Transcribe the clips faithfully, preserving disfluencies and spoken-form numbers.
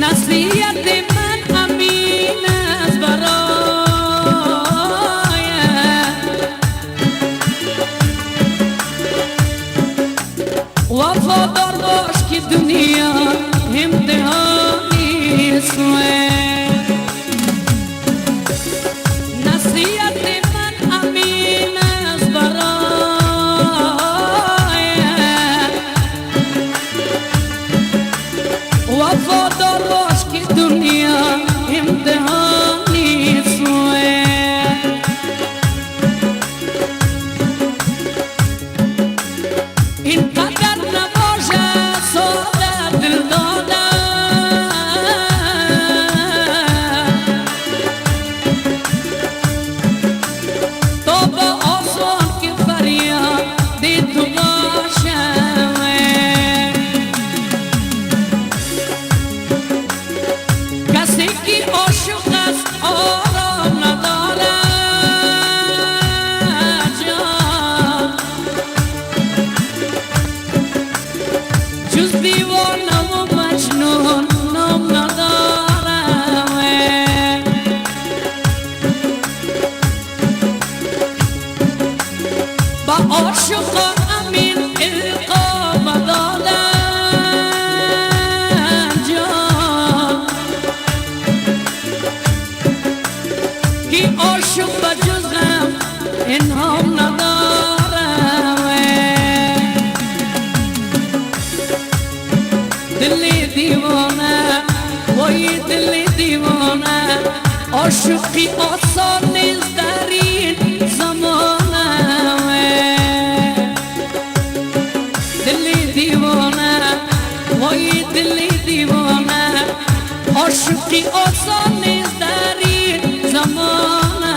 نصیحت من امین از برایت وفادار باش که دنیا امتحانی است نصیحت من امین از برایت وفادار باش که دنیا امتحانی است اینقدر نباشه ساده دل دادن تو با آسان که فریاد دی تو باشه کسی که عاشق است آرام ندارد جان جز دیوانه و مجنون نام ندارد با عاشق امین القا دادن جان که عاشق به جز غم انعام ندارد دل دیوانه وای دل دیوانه عاشقی آسان نیست در این زمانه دل دیوانه وای دل دیوانه عاشقی آسان نیست در این زمانه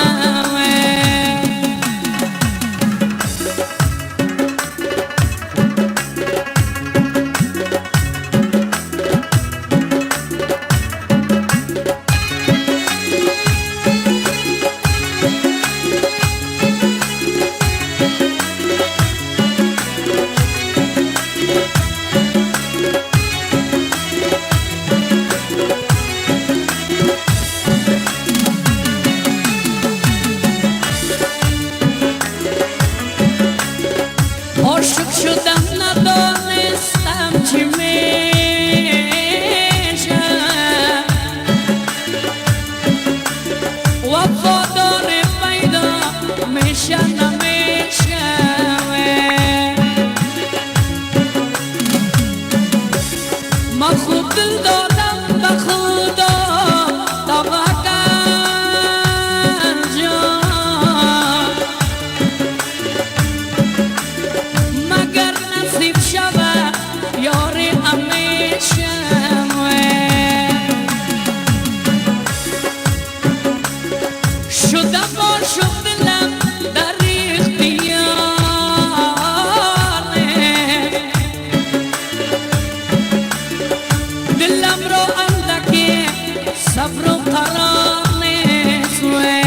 عاشق شدم ندانستم چی میشه وفادار پیدا میشه نمیشه ما خود دل دادم به خدا توکل جان مگر نصیب شوه یار همیشه شده باشم دلم در اختیاره دلم را اندکی صبر و قرار نیست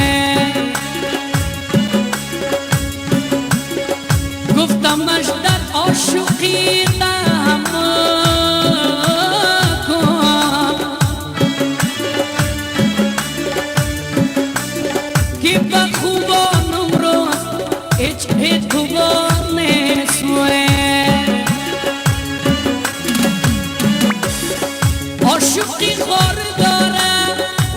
گفتمش در عاشقی تحمل کن که به خوبانم رو هیچ اعتبار نیست عاشقی خور داره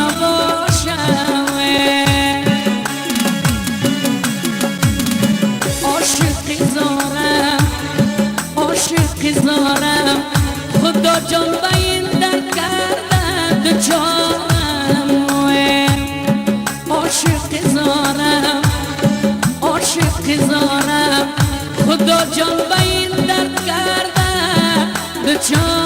نباشم عاشقی زارم عاشقی زارم خدا جان به این در کرده جانم عاشقی زارم عاشقی زارم خدا جان به این در کرده جانم